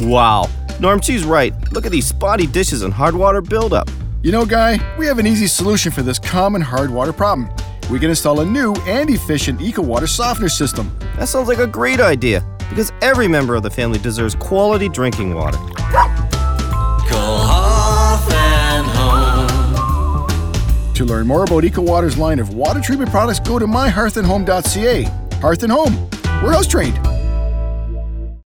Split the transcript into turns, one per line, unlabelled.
Wow. Norm, she's right. Look at these spotty dishes and hard water buildup.
You know, Guy, we have an easy solution for this common hard water problem. We can install a new and efficient EcoWater softener system.
That sounds like a great idea, because every member of the family deserves quality drinking water.
Call Hearth and Home.
To learn more about EcoWater's line of water treatment products, go to myhearthandhome.ca. Hearth and Home, we're house trained.